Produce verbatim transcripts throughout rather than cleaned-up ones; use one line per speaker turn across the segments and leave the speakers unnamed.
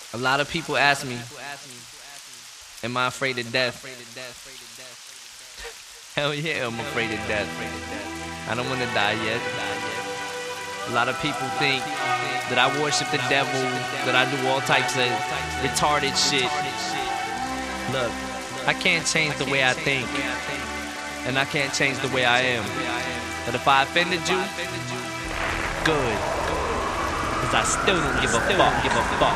A lot of people ask me, am I afraid of death? Hell yeah, I'm afraid of death. I don't want to die yet. A lot of people think that I worship the devil, that I do all types of retarded shit. Look, I can't change the way I think, and I can't change the way I am. But if I offended you, good, cause I still don't give a fuck, give a fuck.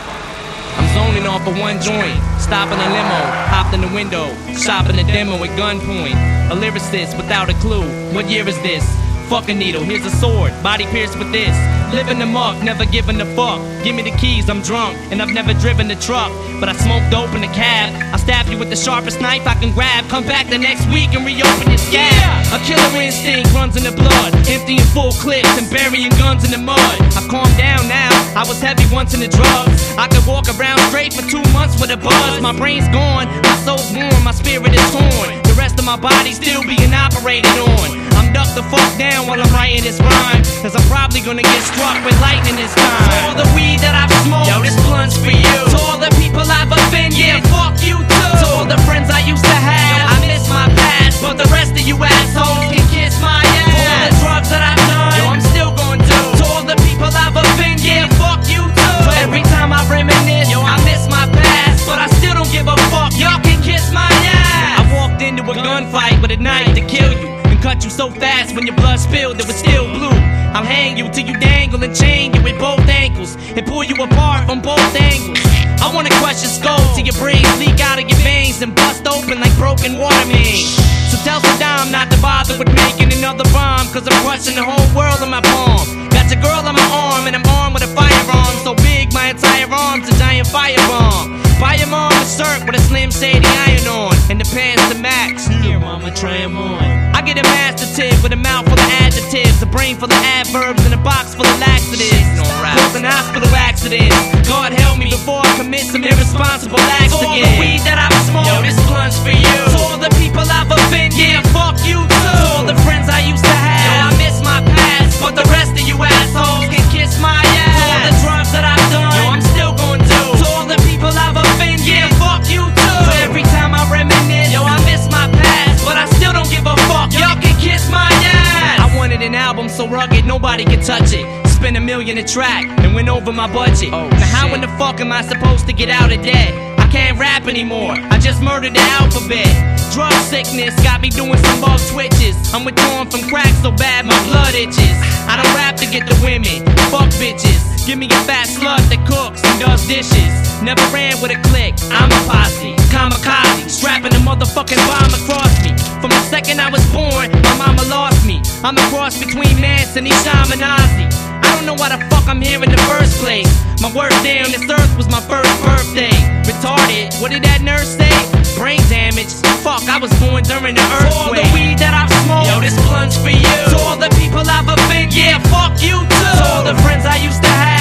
I'm zoning off of one joint, stopping a limo, hopped in the window, shopping a demo at gunpoint. A lyricist without a clue, what year is this? Fuck a needle, here's a sword, body pierced with this. Living the muck, never giving a fuck. Give me the keys, I'm drunk, and I've never driven the truck. But I smoke dope in the cab. I'll stab you with the sharpest knife I can grab. Come back the next week and reopen your scab. A killer instinct runs in the blood, emptying full clips and burying guns in the mud. I've calmed down now, I was heavy once in the drugs. I could walk around straight for two months with a buzz. My brain's gone, my soul's warm, my spirit is torn. The rest of my body still being operated on. I'm ducked the fuck down while I'm writing this rhyme, cause I'm probably gonna get struck with lightning this time. To all the weed that I've smoked, yo, this blunt's for you. To all the people I've offended, yeah, fuck you too. To all the friends I used to have, yo, I miss my past, but the rest of you assholes can kiss my ass. For all the drugs that I've done, yo, I'm still gonna do. To all the people I've offended, yeah, fuck you too. So every time I reminisce, yo, I miss my past, but I still don't give a fuck, y'all can kiss my ass. I walked into a gunfight with a knife to kill you, cut you so fast when your blood spilled it was still blue. I'll hang you till you dangle and chain you with both ankles and pull you apart from both angles. I wanna crush your skull till your brains leak out of your veins and bust open like broken water mains. So tell Saddam not to bother with making another bomb, cause I'm crushing the whole world in my palm. Got your girl on my arm and I'm armed with a firearm so big my entire arm's a giant firebomb. Buy your mom a shirt with a Slim Shady iron on and the pants to max. Here mama, try 'em on. I get a master tip with a mouth full of adjectives, a brain full of adverbs, and a box full of laxatives. Causing hospital accidents. God help me before I commit some irresponsible acts again. To all the weed that I've smoked, yo, this blunt's for you. To all the people I've offended, yeah, fuck you too. To all the friends I used to have, yo, I miss my past, but the rest of you assholes can kiss my ass. To all the drugs that I've done, yo, I'm still gonna do. To all the people I've offended, yeah, fuck you too. So every time I reminisce, yo, I miss my past, but I still don't give a fuck. Y'all can kiss my ass. I wanted an album so rugged nobody can touch it. Spent a million a track and went over my budget. Oh, now how shit. In the fuck am I supposed to get out of debt? I can't rap anymore, I just murdered the alphabet. Drug sickness got me doing some bug twitches. I'm withdrawing from crack so bad my blood itches. I don't rap to get the women, fuck bitches. Give me a fat slut that cooks and does dishes. Never ran with a clique, I'm a posse. Kamikaze, strapping a motherfucking bomb across me. From the second I was born, my mama lost me. I'm a cross between Manson and Shaminazi. I don't know why the fuck I'm here in the first place. My worst day on this earth was my first birthday. Retarded, what did that nurse say? Brain damage, fuck, I was born during the earthquake. To all the weed that I've smoked, yo, this blunt's for you. To all the people I've offended, yeah, fuck you too. To all the friends I used to have,